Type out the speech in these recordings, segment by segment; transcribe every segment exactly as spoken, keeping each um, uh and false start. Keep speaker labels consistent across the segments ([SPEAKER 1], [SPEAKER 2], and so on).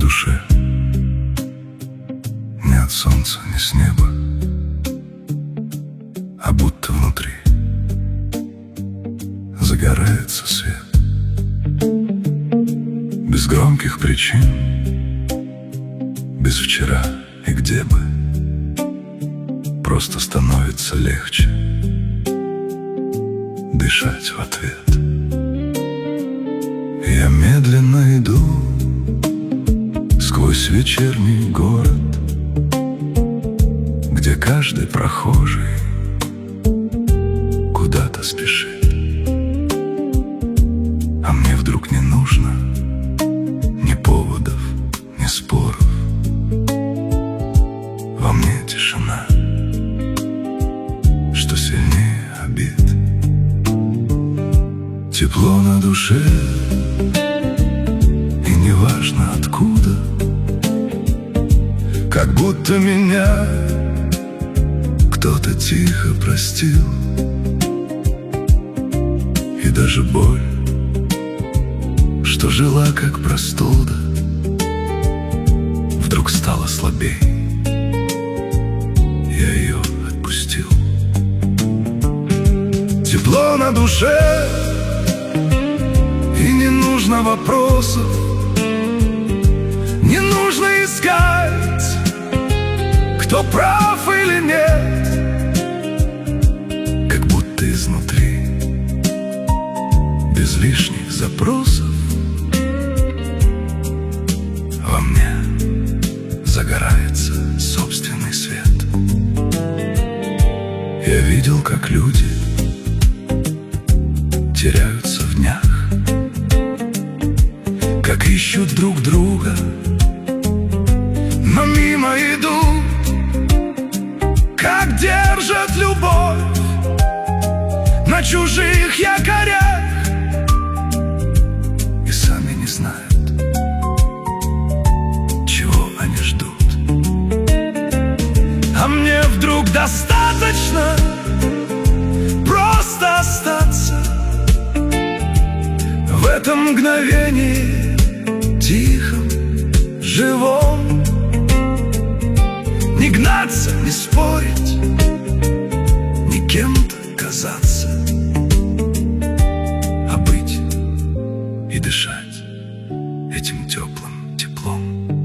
[SPEAKER 1] душе, не от солнца, не с неба, а будто внутри загорается свет. Без громких причин, без вчера и где бы, просто становится легче дышать в ответ. Я медленно иду сквозь вечерний город, где каждый прохожий куда-то спешит. А мне вдруг не нужно ни поводов, ни споров. Во мне тишина, что сильнее обид. Тепло на душе, и неважно откуда, как будто меня кто-то тихо простил. И даже боль, что жила как простуда, вдруг стала слабей. Я ее отпустил. Тепло на душе, и не нужно вопросов, не нужно искать, кто прав или нет. Как будто изнутри, без лишних запросов, во мне загорается собственный свет. Я видел, как люди теряются в днях, как ищут друг друга, но мимо идут, как держат любовь на чужих якорях, и сами не знают, чего они ждут. А мне вдруг достаточно просто остаться в этом мгновении тихом, живом. Не гнаться, не спорить, ни кем-то казаться, а быть и дышать этим теплым теплом.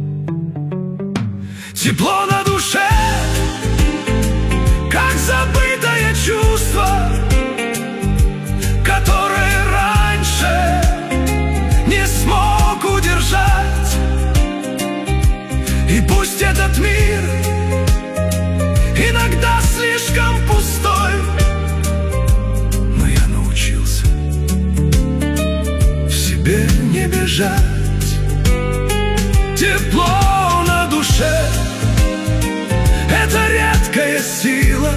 [SPEAKER 1] Тепло на душе, как забытое чувство, которое раньше не смог удержать. И пусть этот мир иногда слишком пустой, но я научился в себе не бежать. Тепло на душе — это редкая сила,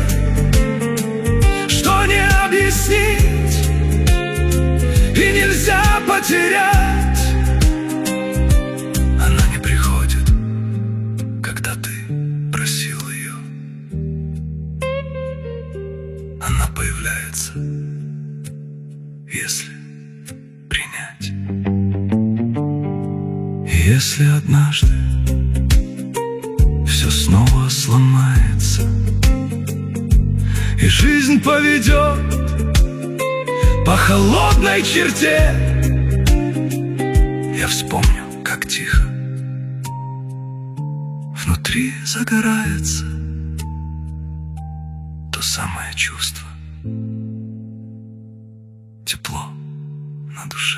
[SPEAKER 1] что не объяснить и нельзя потерять. Она не приходит, когда ты просил ее. Она появляется, если принять. И если однажды все снова сломается, и жизнь поведет по холодной черте, я вспомню, как тихо внутри загорается то самое чувство, тепло на душе.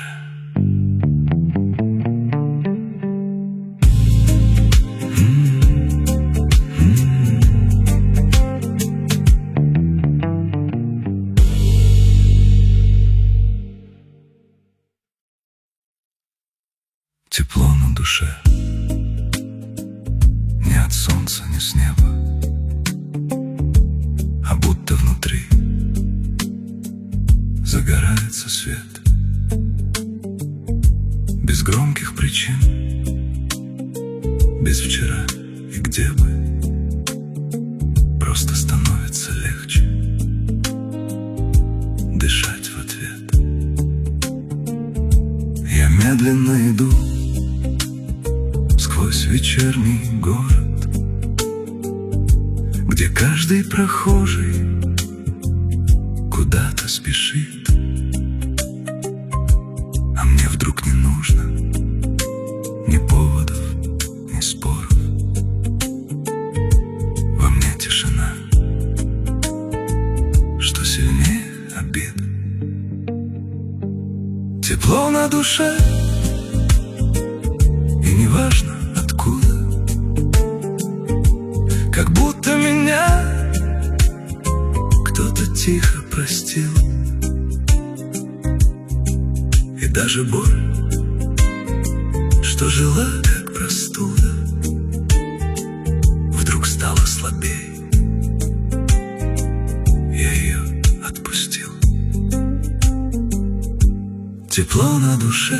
[SPEAKER 1] Тепло на душе, не от солнца, не с неба, а будто внутри загорается свет. Без громких причин, без вчера и где бы, просто становится легче дышать в ответ. Я медленно иду Весь вечерний город, где каждый прохожий куда-то спешит, а мне вдруг не нужно ни поводов, ни споров. Во мне тишина, что сильнее обид. Тепло на душе, и неважно откуда, как будто меня кто-то тихо простил. И даже боль, что жила как простуда, вдруг стала слабей. Я ее отпустил. Тепло на душе,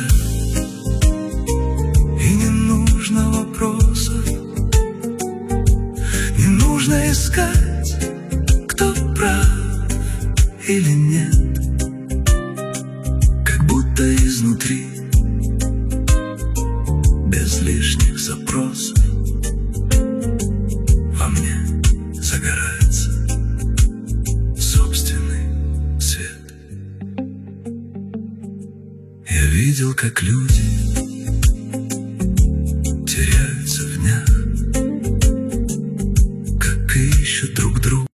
[SPEAKER 1] и не нужно вопросов, не нужно искать, кто прав или нет. Как будто изнутри, без лишних запросов, во мне загорается собственный свет. Я видел, как люди теряются в днях, как ищут друг друга.